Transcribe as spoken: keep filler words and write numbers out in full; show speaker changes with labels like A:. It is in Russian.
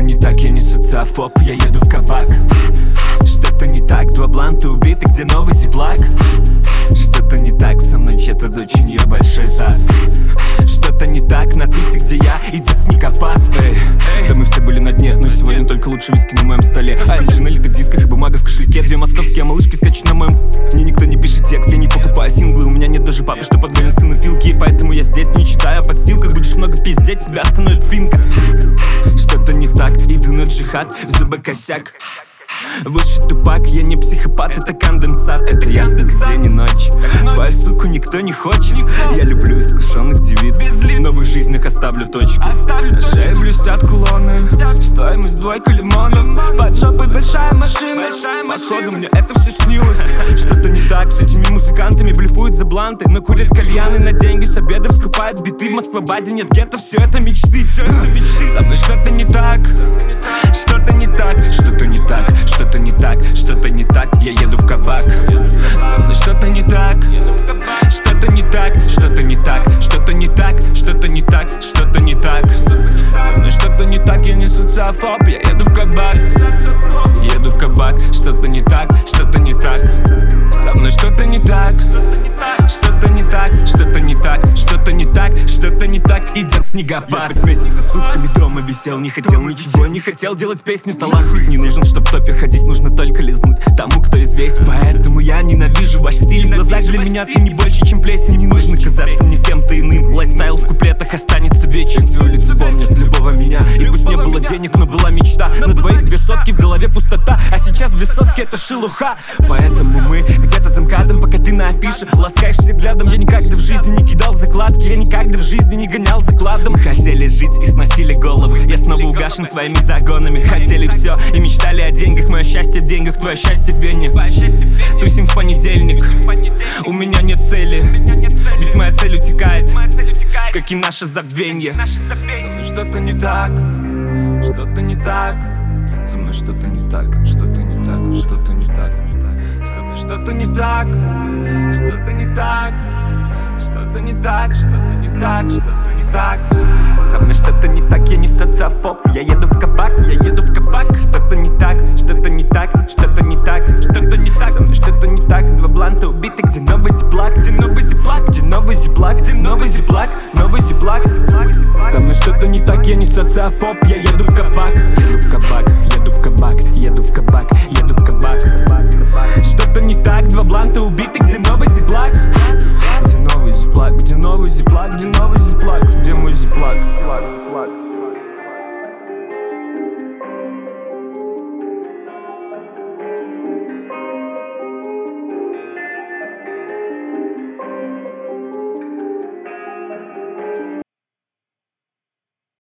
A: Что-то не так, я не социофоб, я еду в кабак. Что-то не так, два бланта убиты, где новый зиплак. Что-то не так, со мной чья-то дочь, у нее большой зад. Что-то не так, на тысе, где я, идет снегопад. Эй, да мы все были на дне, но сегодня только лучше виски на моем столе. А на налитых дисках и бумага в кошельке. Две московские малышки скачут на моем. Мне никто не пишет текст, я не покупаю синглы. У меня нет даже папы, что подгонит сына филки. И поэтому я здесь не читаю о подстилках. Будешь много пиздеть, тебя остановит финка. Что-то не так, иду на джихад, в зубы косяк. Высший тупак, я не психопат, это конденсат. Это ясно, это день и ночь. Твою суку никто не хочет. Я люблю искушенных девиц, в новых жизнях оставлю точку. На шее блестят кулоны, стоимость двойка лимонов. Под жопой большая машина, походу мне это все снилось. Что-то не так с этими музыкантами, блефуют за бланты, но курят кальяны на деньги, с обедов скупают биты. В Москва-Баде нет гетто, все это мечты. Со мной что-то не так, что-то не так, что-то не так, что-то не так, что-то не так, я еду в кабак. Со мной что-то не так, что-то не так, что-то не так, что-то не так, что-то не так, что-то не так. Со мной что-то не так, я не социофоб, я еду в кабак. Еду в кабак, что-то не так, что-то не так. Со мной что-то не так, что-то не так, что-то не так, что-то не так, что-то не так, идет снегопад. Я пять месяцев сутками дома висел, не хотел ничего, не хотел делать песни. Талант ведь не нужен, чтоб в топе ходить, нужно только лизнуть тому, кто известен. Поэтому я ненавижу ваш стиль, в глазах для меня ты не больше, чем плесень. Не нужно казаться мне кем-то иным, лайфстайл в куплетах останется вечен. Всю улицу помнят любого меня, и пусть не было денег, но была мечта. На двоих две сотки, в голове пустота, а сейчас две сотки это шелуха. Поэтому мы где-то за МКАДом, пока ты на афише ласкаешься взглядом. Я никогда в жизни не кидал закладки, я никогда в жизни не гонял закладом. Хотели жить и сносили головы, я снова угашен своими загонами. Хотели все и мечтали о деньгах, мое счастье в деньгах, твое счастье в Вене. Тусим в понедельник, у меня нет цели, ведь моя цель утекает, как и наше забвенье. Со мной что-то не так, что-то не так. Со мной что-то не так, что-то не так, что-то не так. Со мной что-то не так, что-то не так, что-то не так, что-то не так, что-то не так. Со мной что-то не так, я не социофоб, я еду в кабак, я еду в кабак. Что-то не так, что-то не так, что-то не так, что-то не так. Со мной что-то не так, два бланта убиты, где новый зиплак, где новый зиплак, где новый зиплак, где новый зиплак, новый зиплак. Со мной что-то не так, я не социофоб, я еду в кабак, еду в кабак, еду в кабак, еду в кабак, еду в кабак. Что-то не так, два бланта убиты.